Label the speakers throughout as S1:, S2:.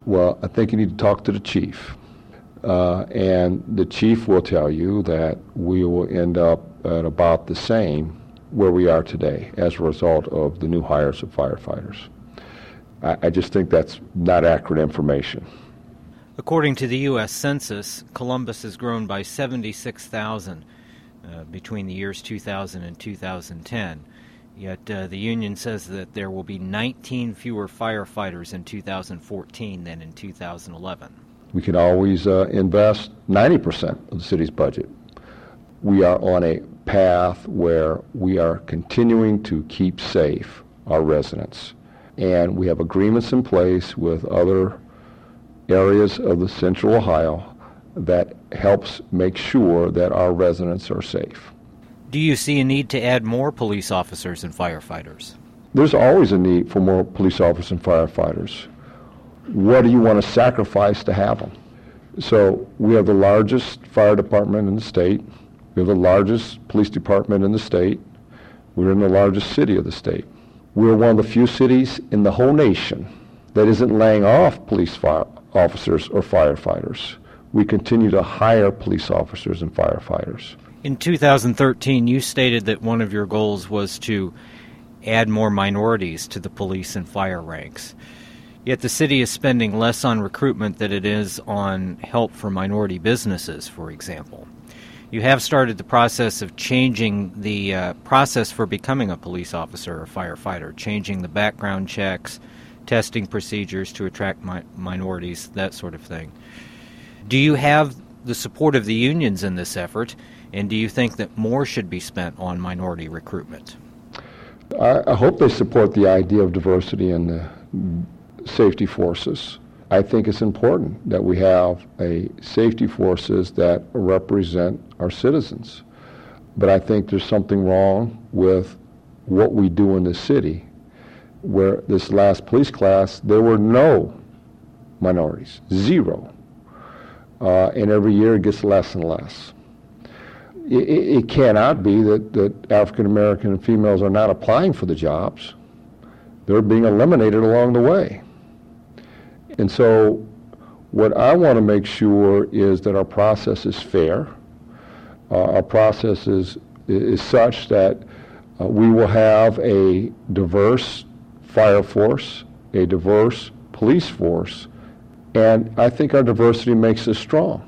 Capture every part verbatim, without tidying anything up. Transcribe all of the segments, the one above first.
S1: Well, I think you need to talk to the chief. Uh, and the chief will tell you that we will end up at about the same where we are today as a result of the new hires of firefighters. I, I just think that's not accurate information.
S2: According to the U S Census, Columbus has grown by seventy-six thousand uh, between the years two thousand and two thousand ten. Yet uh, the union says that there will be nineteen fewer firefighters in two thousand fourteen than in two thousand eleven.
S1: We can always uh, invest ninety percent of the city's budget. We are on a path where we are continuing to keep safe our residents. And we have agreements in place with other areas of the Central Ohio that helps make sure that our residents are safe.
S2: Do you see a need to add more police officers and firefighters?
S1: There's always a need for more police officers and firefighters. What do you want to sacrifice to have them? So we have the largest fire department in the state. We have the largest police department in the state. We're in the largest city of the state. We're one of the few cities in the whole nation that isn't laying off police fire officers or firefighters. We continue to hire police officers and firefighters.
S2: In two thousand thirteen, you stated that one of your goals was to add more minorities to the police and fire ranks. Yet the city is spending less on recruitment than it is on help for minority businesses, for example. You have started the process of changing the uh, process for becoming a police officer or firefighter, changing the background checks, testing procedures to attract mi- minorities, that sort of thing. Do you have the support of the unions in this effort, and do you think that more should be spent on minority recruitment?
S1: I, I hope they support the idea of diversity in the safety forces. I think it's important that we have a safety forces that represent our citizens. But I think there's something wrong with what we do in the city, where this last police class, there were no minorities, zero. Uh, and every year it gets less and less. It, it, it cannot be that, that African American and females are not applying for the jobs. They're being eliminated along the way. And so what I want to make sure is that our process is fair. Uh, our process is, is such that uh, we will have a diverse fire force, a diverse police force, and I think our diversity makes us strong.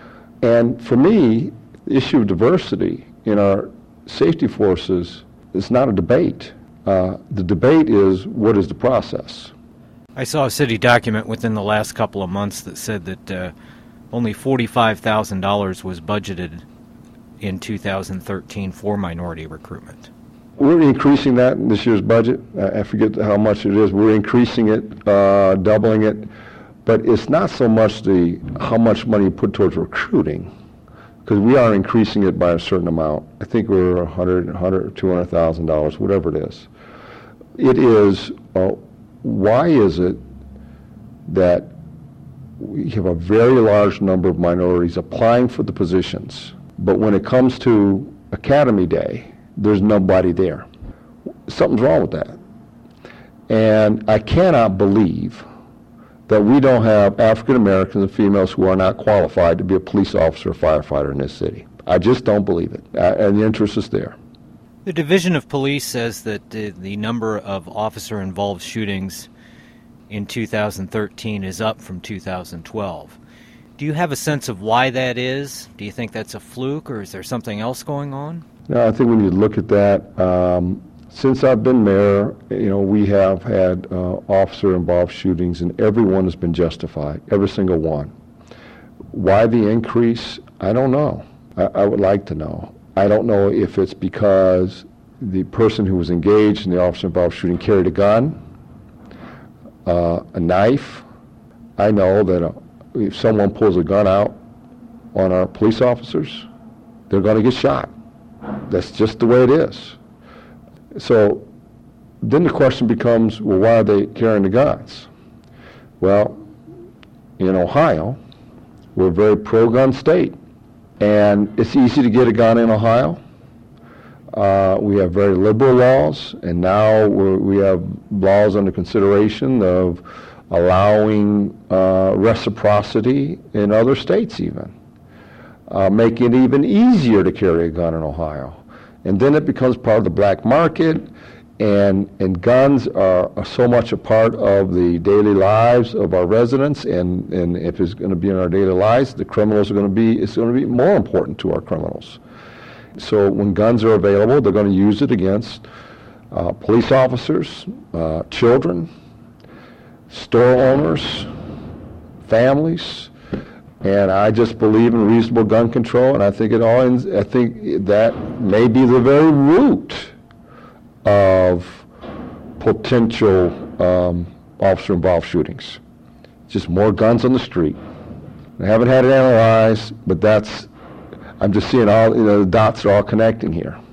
S1: And for me, the issue of diversity in our safety forces is not a debate. Uh, the debate is, what is the process?
S2: I saw a city document within the last couple of months that said that uh, only forty-five thousand dollars was budgeted in two thousand thirteen for minority recruitment.
S1: We're increasing that in this year's budget. I forget how much it is. We're increasing it, uh, doubling it. But it's not so much the how much money you put towards recruiting, because we are increasing it by a certain amount. I think we're one hundred, one hundred, two hundred thousand dollars, whatever it is. It is, uh, why is it that we have a very large number of minorities applying for the positions, but when it comes to Academy Day, there's nobody there? Something's wrong with that. And I cannot believe that we don't have African Americans and females who are not qualified to be a police officer or firefighter in this city. I just don't believe it, uh, and the interest is there.
S2: The Division of Police says that the, the number of officer-involved shootings in two thousand thirteen is up from two thousand twelve. Do you have a sense of why that is? Do you think that's a fluke, or is there something else going on?
S1: No, I think we need to look at that. Um, Since I've been mayor, you know, we have had uh, officer-involved shootings, and every one has been justified, every single one. Why the increase? I don't know. I, I would like to know. I don't know if it's because the person who was engaged in the officer-involved shooting carried a gun, uh, a knife. I know that uh, if someone pulls a gun out on our police officers, they're going to get shot. That's just the way it is. So then the question becomes, well, why are they carrying the guns? Well, in Ohio, we're a very pro-gun state, and it's easy to get a gun in Ohio. Uh, we have very liberal laws, and now we're, we have laws under consideration of allowing uh, reciprocity in other states even, uh, making it even easier to carry a gun in Ohio. And then it becomes part of the black market, and and guns are, are so much a part of the daily lives of our residents, and, and if it's going to be in our daily lives, the criminals are going to be, it's going to be more important to our criminals. So when guns are available, they're going to use it against uh, police officers, uh, children, store owners, families, and I just believe in reasonable gun control, and I think it all ends, I think that may be the very root of potential um, officer-involved shootings. Just more guns on the street. I haven't had it analyzed, but that's, I'm just seeing all, you know, the dots are all connecting here.